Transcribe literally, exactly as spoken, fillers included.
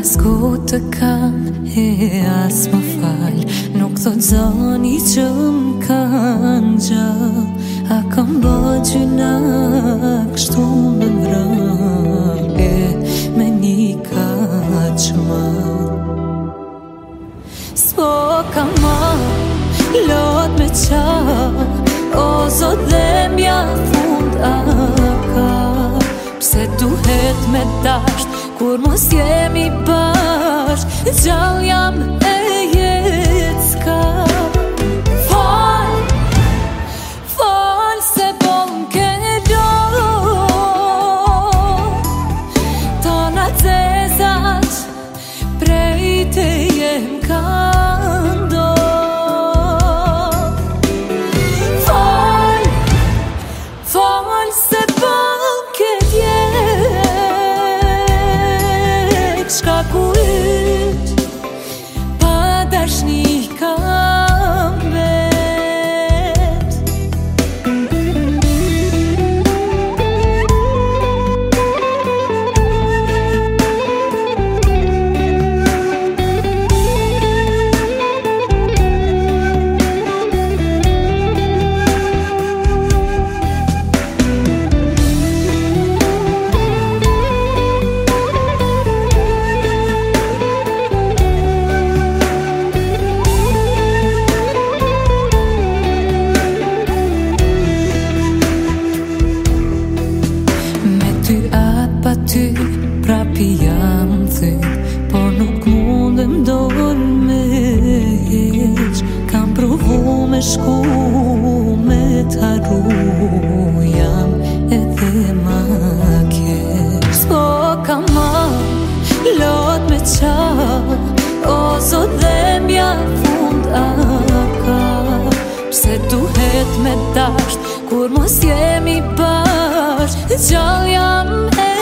S'ku të kam e as më fal, nuk thot zoni që m'kan gjall. A kam bë gjyna kështu me vrap e me një kaq mal. S'po kam ma lot me qa, o zot dhe mja fund a ka. Pse duhet me dasht kur mos jemi bashk, gjall jam e jet s'ka. Fal, fal se po m'ke do, tona zezat prej te jem ka ndo. Fal, fal se po m'ke djek, shka ku yt, pa dashni kam vet. Ty prapi jam thy, por nuk mundem dorë me heq. Kam provu me shku me t'harru, jam edhe ma keq. S'po kam ma lot me qa, o zot dhe mja fund a ka. Pse duhet me dasht kur mos jemi bashk, gjall jam e